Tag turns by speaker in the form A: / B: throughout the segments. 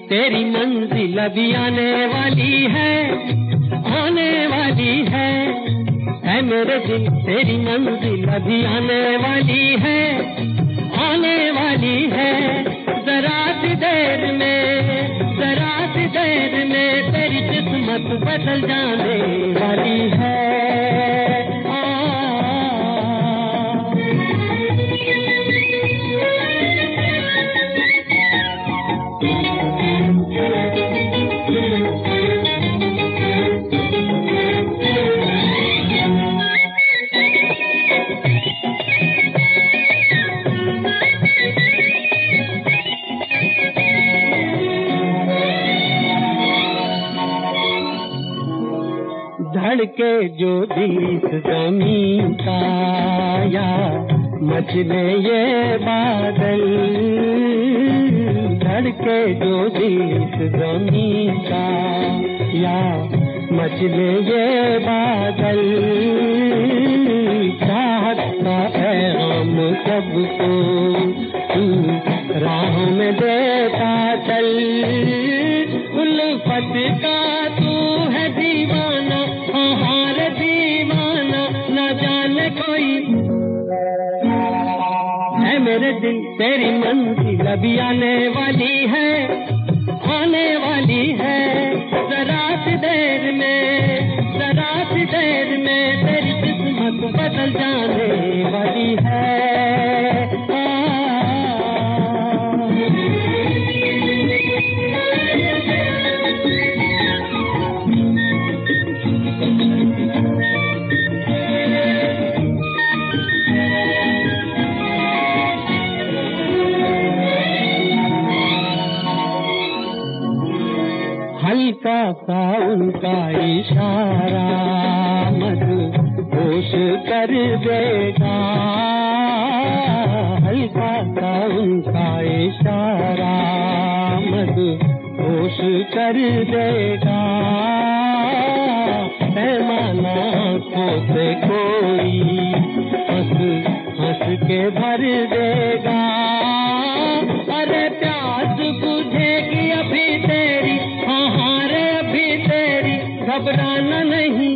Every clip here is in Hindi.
A: तेरी मंजिल अभी आने वाली है, आने वाली है। ऐ मेरे दिल तेरी मंजिल अभी आने वाली है, आने वाली है। जरा सी देर में, जरा सी देर में तेरी किस्मत बदल जाने वाली है। धड़के जो दिल इस ज़मीं का, या मचले ये बादल। धड़के जो दिल इस ज़मीं का, या मचले ये बादल। चाहत का पैगाम सबको राहों में देता चल। उल्फत का तू है दीवाना, हार दीवाना, न जाने कोई। है मेरे दिल तेरी मंजिल अभी आने वाली है, आने वाली है। जरा सी देर में, जरा सी देर में तेरी किस्मत बदल जाने वाली है। हल्का सा उनका इशारा मदहोश कर देगा। हल्का सा उनका इशारा मदहोश कर देगा। पैमाना आँखों से कोई हंस हंस के भर देगा। अरे प्यास बुझेगी अभी तेरी, हाँ रे अभी तेरी, घबराना नहीं।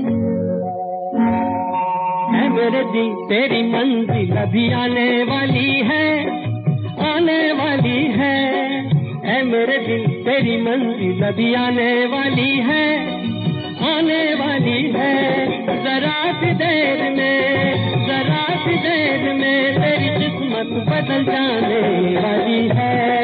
A: है मेरे दिल तेरी मंजिल अभी आने वाली है, आने वाली है। है मेरे दिल तेरी मंजिल अभी आने वाली है, आने वाली है। जरा सी देर में, जरा सी देर में तेरी किस्मत बदल जाने वाली है।